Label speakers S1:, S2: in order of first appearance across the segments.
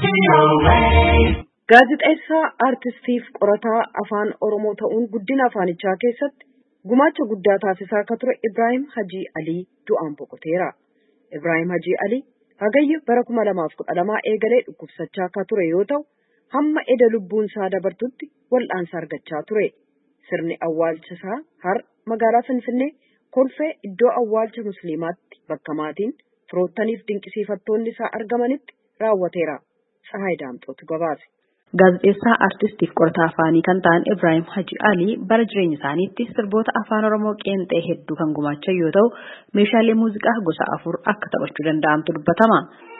S1: Gaazexeessaa aartistiif qorataa afaan Oromoo ta'uun guddina afaanichaa keessatti gumaacha guddaa taasisaa akka ture Ibraahim Hajii Alii du'aan boqoteera. Ibraahim Hajii Alii hagayya bara 2012 eegalee dhukkubsachaa akka ture yoo ta'u, hamma eda lubbuun isaa dabartutti wal'aansa argachaa ture. Sirni awwaalcha isaa har'a magaalaa Finfinnee kolfee iddoo awwaalcha Musliimaatti bakka maatiin firoottaniif dinqisiifattoonni isaa argamanitti raawwateera. Tsahaay Daamxootu gabaase.
S2: Gaazexeessaa aartistiif qorataa afaanii kan ta'an Ibraahim Hajii Alii bara jireenya isaaniitti sirboota afaan Oromoo qeenxee hedduu kan gumaachan yoo ta'u, meeshaalee muuziqaa gosa 4 akka taphachuu danda'amtu dubbatama.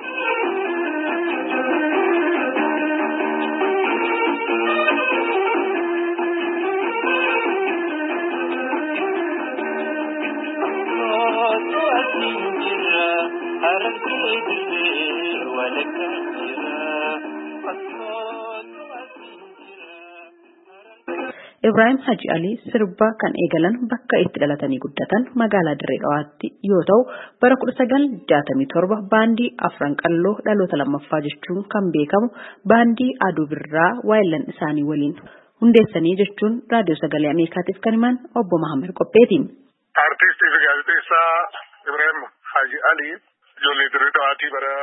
S2: Ibraahim Hajii Alii sirba kan eegalan bakka itti dhalatanii guddatan magaalaa Dirree Dhawaatti yoo ta'u, bara 1967 baandii Afran Qalloo dhaloota lammaffaa jechuun kan beekamu baandii Aduu Birraa waayillan isaanii waliin hundeessanii jechuun raadiyoo sagalee Ameerikaatiif kan himan obbo Mahammad Qopheeti.
S3: Aartistii fi gaazexeessaa Ibraahim Hajii Alii ijoollee Dirree Dhawaatti bara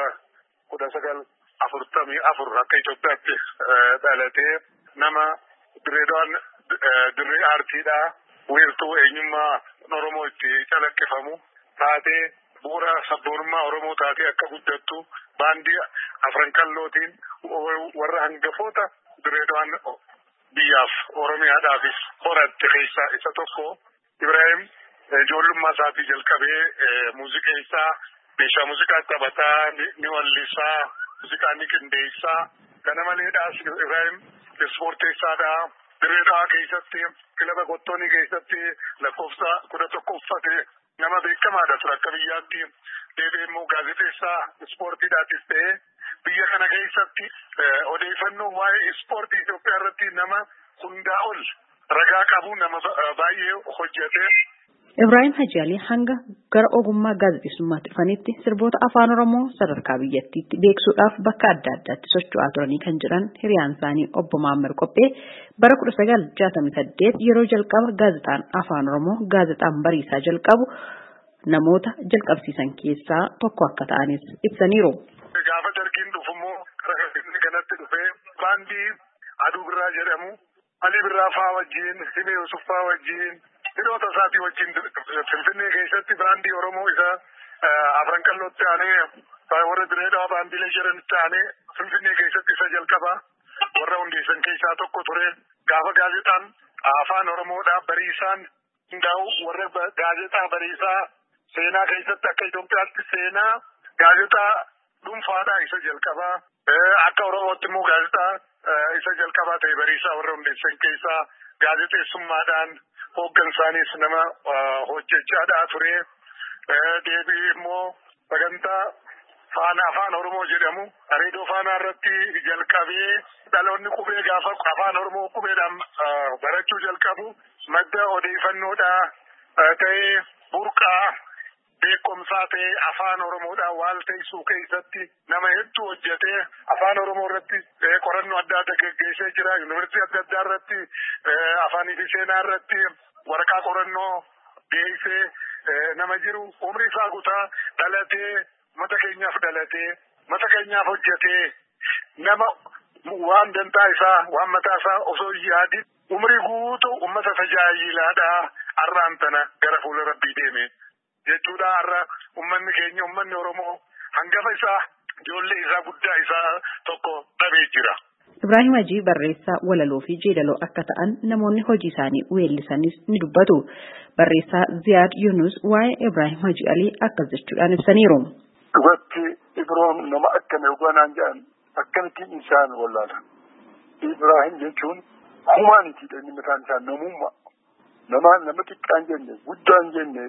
S3: 1944 akka Itoophiyaatti dhalatee nama Dirree Dhawaan dirree aartiidha. Weertuu eenyummaa Oromoo itti calaqqifamu taatee bu'uura sabboonummaa Oromoo taatee akka guddattu baandii Afran Qallootiin warra hangafoota Dirree Dhawaan biyyaaf Oromiyaadhaafis horatte keessaa isa tokko. Ibraahim ijoollummaa isaatii jalqabee muuziqeessaa, meeshaa muuziqaa taphataa, ni wallisaa, muuziqaa ni qindeessaa. Kana maleedhaas Ibraahim ispoorteessaadha. Dirree Dhawaa keessatti kilaba qottoonii keessatti lakkoofsa 11 uffate nama beekamaadha ture akka biyyaatti. Deebi'ee immoo gaazexeessaa ispoortiidhaatis ta'ee biyya kana keessatti odeeffannoo waa'ee ispoortii Itoophiyaa irratti nama hundaa ol ragaa qabu nama baay'ee hojjete.
S2: Ibraahim Hajii Alii hanga gara ogummaa gaazexeessummaatti dhufanitti sirboota afaan Oromoo sadarkaa biyyattiitti beeksisuudhaaf bakka adda addaatti socho'aa turanii kan jiran hiriyaan isaanii obbo Mahammad Qophee bara 1968 yeroo jalqaba gaazexaan afaan Oromoo gaazexaan Bariisaa jalqabu namoota jalqabsiisan keessaa tokko akka ta'anis ibsaniiru.
S3: Gaafa dargiin dhufummoo kanatti dhufee baandii Aduu Birraa jedhamu Ali Birraa faa wajjin, Himee Yusuf faa wajjin, hiriyoota isaatii wajjin Finfinnee keessatti baandii Oromoo isa Afran Qallootti aanee warra Dirree Dhawaa baandiilee jiranitti aanee Finfinnee keessatti isa jalqaba warra hundeessan keessaa tokko ture. Gaafa gaazexaan afaan Oromoodhaa Bariisaan hundaa'u warra gaazexaa Bariisaa seenaa keessatti akka Itoophiyaatti seenaa gaazexaa dhuunfaadhaa isa jalqabaa. Akka Oromootti immoo gaazexaa isa jalqabaa ta'e Bariisaa warra hundeessan keessaa gaazexeessummaadhaan hoogganansaanis nama hojjechaadhaa ture. Deebi'ee immoo sagantaa faana afaan Oromoo jedhamu reediyoo faanaa irratti jalqabee dhaloonni qubee gaafa afaan Oromoo qubeedhaan barachuu jalqabu madda odeeffannoodhaa ta'ee burqaa beekumsaa ta'ee afaan Oromoodhaan waal teessuu keessatti nama hedduu hojjetee afaan Oromoo irratti qorannoo adda addaa gaggeessee jira. Yuunivarsiitii adda addaa irratti afaanii fi seenaa irratti waraqaa qorannoo geessee nama jiru. Umrii isaa guutaa dhalatee mata keenyaaf hojjetee nama waan dantaa isaa waan mataa isaa osoo yaadin umrii guutuu ummata tajaajilaadhaa har'aan tana gara fuula Rabbii deeme jechuudha. Har'a ummanni keenya ummanni Oromoo hangafa isaa ijoollee isaa guddaa isaa tokko dhabee jira.
S2: Ibraahim Hajii barreessaa walaloo fi jeedaloo akka ta'an namoonni hojii isaanii weellisanis ni dubbatu. Barreessaa Ziyaad Yunus waa'ee Ibraahim Hajii Alii akkas jechuudhaan ibsaniiru.
S3: Dhugatti Ibroon nama akkamii uganaan jedhan akkamitti insaan wallaala. Ibraahim jechuun humaanitiidha inni mataan isaa namummaa. Nama xiqqaan jenne guddaan jenne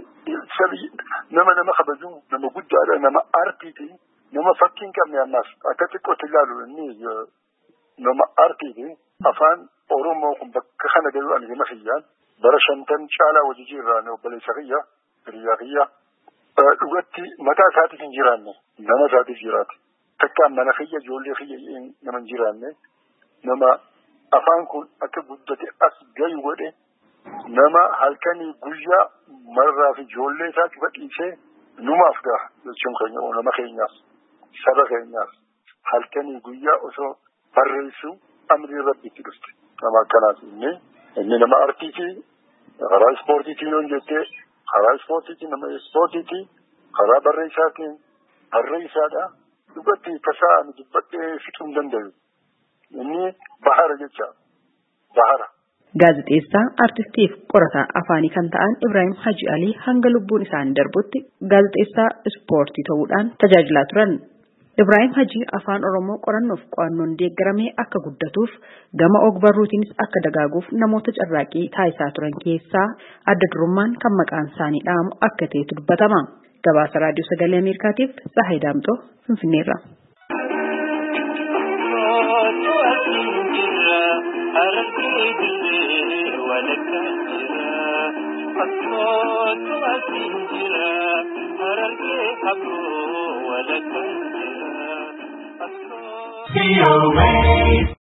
S3: nama kabajuu nama guddaadha nama aartiiti nama fakkiin qabne ammas akka xiqqootti ilaalu inni nama aartiiti. Afaan Oromoo kun bakka kana galuu ani gama kiyyaan bara 50 caalaa hojii irraa obboleessa hiriyaa dhugatti mataa isaatiif hin jiraanne nama isaatiif jiraate. takka mana khiyya ijoollee khiyya nama hin jiraanne nama afaan kun akka guddate as gayu godhe nama halkanii guyyaa marraa fi ijoollee isaa dhiisee numaaf gaha jechuun keenya nama keenyaaf saba keenyaaf halkanii guyyaa osoo barreessu amrii rabbitti dhufte nama akkanaati inni nama artiitii karaa ispoortiitiin yoo jettee karaa ispoortiitiin nama ispoortiitii karaa barreessaatiin barreessaadha dhugatti tasaa dubbadhee fixuu hin danda'u inni bahara jecha bahara.
S2: Gaazexeessaa artistiif qorataa afaanii kan ta'an Ibrahim Haji Ali hanga lubbuun isaanii darbutti gaazexeessaa ispoortii ta'uudhaan tajaajilaa turan. Ibrahim Haji afaan Oromoo qorannoof qo'annoon deeggaramee akka guddatuuf gama ogbarruutiinis akka dagaaguuf namoota carraaqii taasisaa turan keessaa adda durummaan kan maqaan isaanii dhaamu akka ta'etu dubbatama. Gabaasa Raadiyoo Sagalee Ameerikaatiif Tsahaay Daamxoo Finfinneerra.
S4: See you,